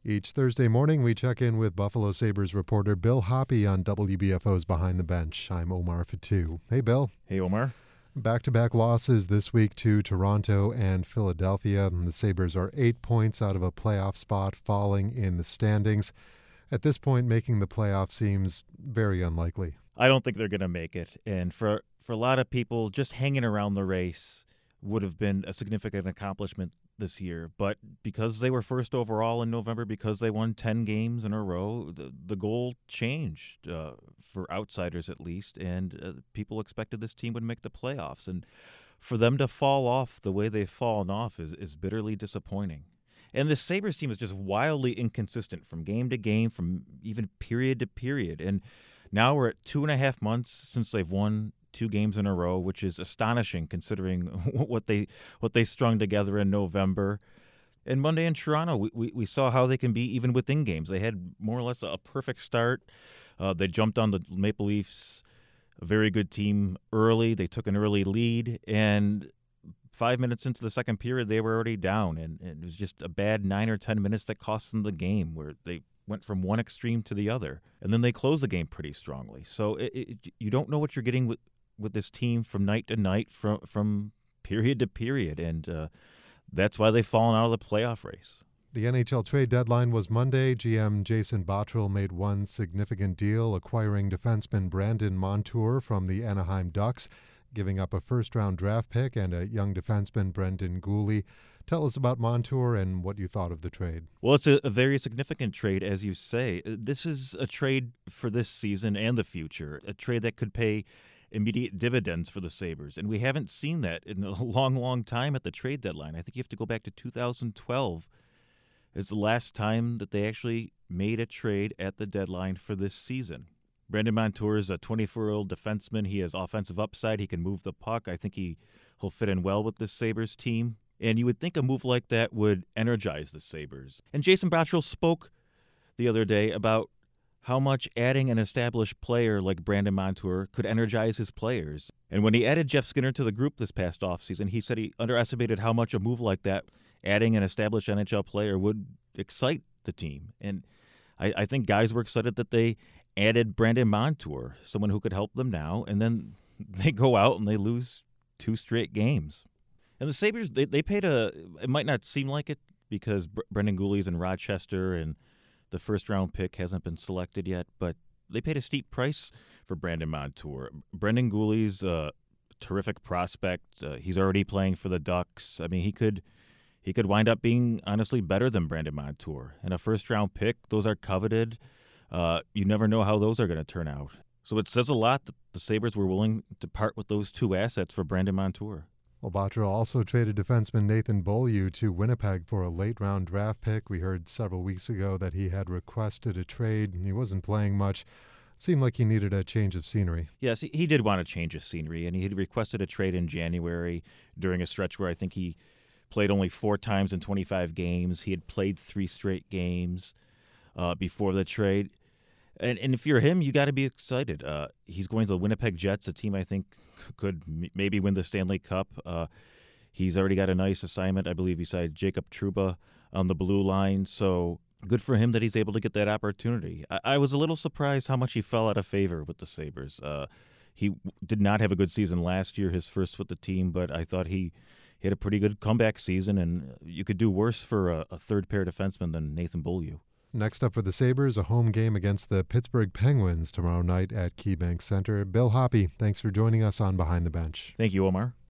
Each Thursday morning, we check in with Buffalo Sabres reporter Bill Hoppe on WBFO's Behind the Bench. I'm Omar Fatu. Hey, Bill. Hey, Omar. Back-to-back losses this week to Toronto and Philadelphia. And the Sabres are 8 points out of a playoff spot, falling in the standings. At this point, making the playoffs seems very unlikely. I don't think they're going to make it. And for a lot of people, just hanging around the race would have been a significant accomplishment this year. But because they were first overall in November, because they won 10 games in a row, the goal changed for outsiders at least, and people expected this team would make the playoffs. And for them to fall off the way they've fallen off is bitterly disappointing. And the Sabres team is just wildly inconsistent from game to game, from even period to period. And now we're at 2.5 months since they've won 2 games in a row, which is astonishing considering what they strung together in November. And Monday in Toronto, we saw how they can be even within games. They had more or less a perfect start. They jumped on the Maple Leafs, a very good team, early. They took an early lead, and 5 minutes into the second period, they were already down. And it was just a bad 9 or 10 minutes that cost them the game, where they went from one extreme to the other. And then they closed the game pretty strongly. So you don't know what you're getting with this team from night to night, from period to period. And that's why they've fallen out of the playoff race. The NHL trade deadline was Monday. GM Jason Botterill made one significant deal, acquiring defenseman Brandon Montour from the Anaheim Ducks, giving up a first-round draft pick and a young defenseman, Brendan Guhle. Tell us about Montour and what you thought of the trade. Well, it's a very significant trade, as you say. This is a trade for this season and the future, a trade that could pay immediate dividends for the Sabres. And we haven't seen that in a long, long time at the trade deadline. I think you have to go back to 2012 as the last time that they actually made a trade at the deadline for this season. Brandon Montour is a 24-year-old defenseman. He has offensive upside. He can move the puck. I think he'll fit in well with this Sabres team. And you would think a move like that would energize the Sabres. And Jason Botterill spoke the other day about how much adding an established player like Brandon Montour could energize his players. And when he added Jeff Skinner to the group this past offseason, he said he underestimated how much a move like that, adding an established NHL player, would excite the team. And I think guys were excited that they added Brandon Montour, someone who could help them now, and then they go out and they lose 2 straight games. And the Sabres, they paid it might not seem like it because Brendan Guhle's in Rochester and the first-round pick hasn't been selected yet, but they paid a steep price for Brandon Montour. Brendan Guhle's a terrific prospect. He's already playing for the Ducks. I mean, he could wind up being, honestly, better than Brandon Montour. And a first-round pick, those are coveted. You never know how those are going to turn out. So it says a lot that the Sabres were willing to part with those 2 assets for Brandon Montour. Well, Botterill also traded defenseman Nathan Beaulieu to Winnipeg for a late-round draft pick. We heard several weeks ago that he had requested a trade. He wasn't playing much. Seemed like he needed a change of scenery. Yes, he did want a change of scenery, and he had requested a trade in January during a stretch where I think he played only 4 times in 25 games. He had played 3 straight games before the trade. And if you're him, you got to be excited. He's going to the Winnipeg Jets, a team I think could maybe win the Stanley Cup. He's already got a nice assignment, I believe, beside Jacob Trouba on the blue line. So good for him that he's able to get that opportunity. I was a little surprised how much he fell out of favor with the Sabres. He did not have a good season last year, his first with the team, but I thought he had a pretty good comeback season, and you could do worse for a third-pair defenseman than Nathan Beaulieu. Next up for the Sabres, a home game against the Pittsburgh Penguins tomorrow night at KeyBank Center. Bill Hoppe, thanks for joining us on Behind the Bench. Thank you, Omar.